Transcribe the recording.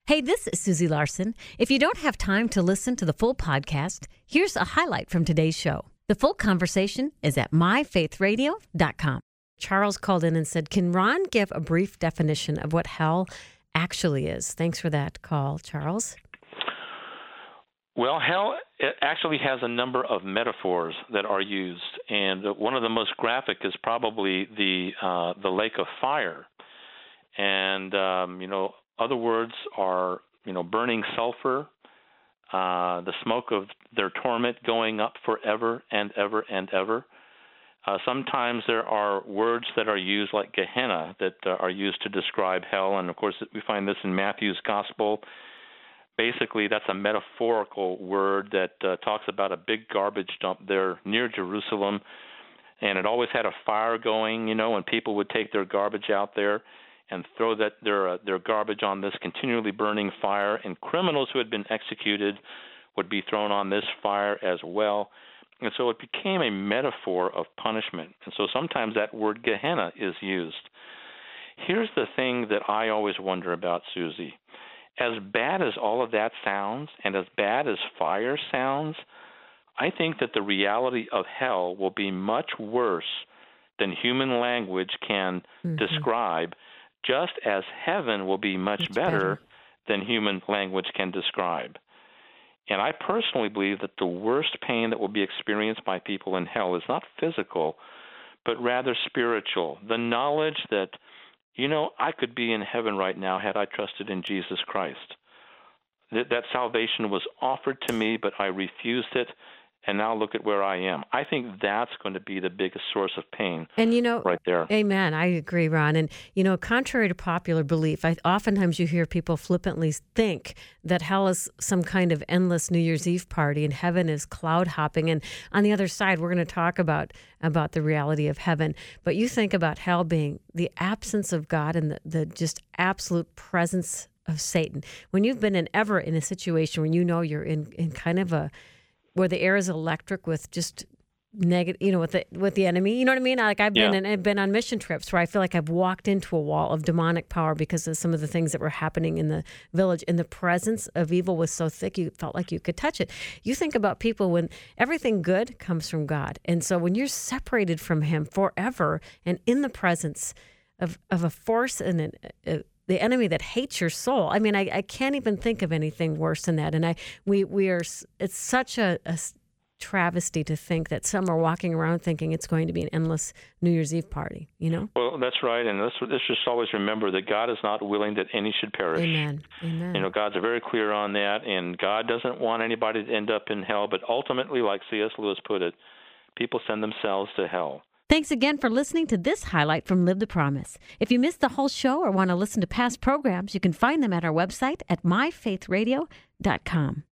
Hey, this is Susie Larson. If you don't have time to listen to the full podcast, here's a highlight from today's show. The full conversation is at myfaithradio.com. Charles called in and said, can Ron give a brief definition of what hell actually is? Thanks for that call, Charles. Well, hell it actually has a number of metaphors that are used, and one of the most graphic is probably the lake of fire. And other words are burning sulfur, the smoke of their torment going up forever and ever and ever. Sometimes there are words that are used like Gehenna that are used to describe hell, and of course we find this in Matthew's Gospel. Basically, that's a metaphorical word that talks about a big garbage dump there near Jerusalem, and it always had a fire going, and people would take their garbage out there and throw their garbage on this continually burning fire, and criminals who had been executed would be thrown on this fire as well. And so it became a metaphor of punishment. And so sometimes that word Gehenna is used. Here's the thing that I always wonder about, Susie. As bad as all of that sounds, and as bad as fire sounds, I think that the reality of hell will be much worse than human language can describe, just as heaven will be much better than human language can describe. And I personally believe that the worst pain that will be experienced by people in hell is not physical, but rather spiritual. The knowledge that, I could be in heaven right now had I trusted in Jesus Christ. That salvation was offered to me, but I refused it, and now look at where I am. I think that's going to be the biggest source of pain right there. Amen. I agree, Ron. And, contrary to popular belief, oftentimes you hear people flippantly think that hell is some kind of endless New Year's Eve party and heaven is cloud hopping. And on the other side, we're going to talk about the reality of heaven. But you think about hell being the absence of God and the just absolute presence of Satan. When you've been in a situation where you're in kind of where the air is electric with just negative, with the enemy. You know what I mean? Like I've been on mission trips where I feel like I've walked into a wall of demonic power because of some of the things that were happening in the village. And the presence of evil was so thick you felt like you could touch it. You think about people when everything good comes from God. And so when you're separated from him forever and in the presence of a force and the enemy that hates your soul. I mean, I can't even think of anything worse than that. And it's such a travesty to think that some are walking around thinking it's going to be an endless New Year's Eve party, Well, that's right. And let's just always remember that God is not willing that any should perish. Amen. Amen. God's very clear on that, and God doesn't want anybody to end up in hell, but ultimately, like C.S. Lewis put it, people send themselves to hell. Thanks again for listening to this highlight from Live the Promise. If you missed the whole show or want to listen to past programs, you can find them at our website at myfaithradio.com.